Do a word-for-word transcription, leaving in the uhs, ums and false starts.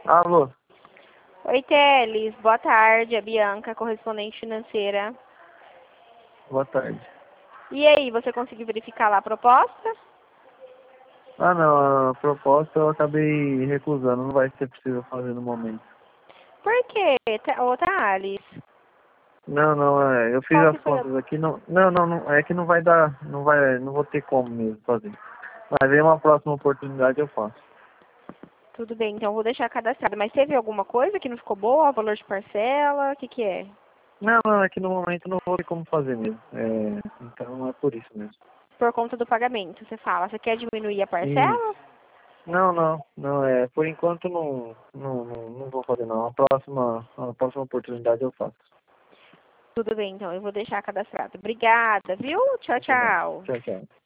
Alô, Oi, Teles. Boa tarde. É Bianca, correspondente financeira. boa tarde. E aí, você conseguiu verificar lá a proposta? Ah, não, a proposta eu acabei recusando, não vai ser possível fazer no momento. Por quê, Th- ô Thales? Não, não, é, eu fiz Qual que as foi a... contas aqui, não, não, não, não, é que não vai dar, não vai, não vou ter como mesmo fazer. Mas em uma próxima oportunidade eu faço. Tudo bem, então eu vou deixar cadastrado. Mas teve alguma coisa que não ficou boa? Valor de parcela? O que que é? Não, não, é que no momento não vou ter como fazer mesmo. É, então é por isso mesmo. Por conta do pagamento, você fala. Você quer diminuir a E parcela? não, não, não, é, por enquanto não, não, não, não vou fazer não. A próxima, a próxima oportunidade eu faço. Tudo bem, então eu vou deixar cadastrado. Obrigada, viu? Tchau, Muito bem. tchau. Tchau, tchau.